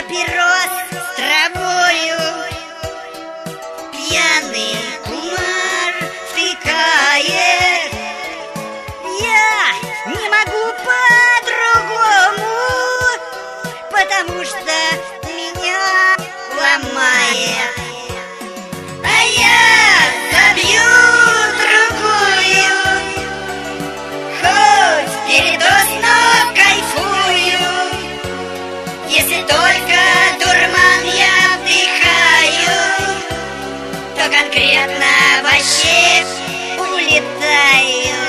папирос с травою. Пьяный кумар втыкает. Я не могу по-другому, потому что меня ломает. А я забью другую, хоть передоз, но кайфую. Если только дурман я вдыхаю, то конкретно вообще улетаю.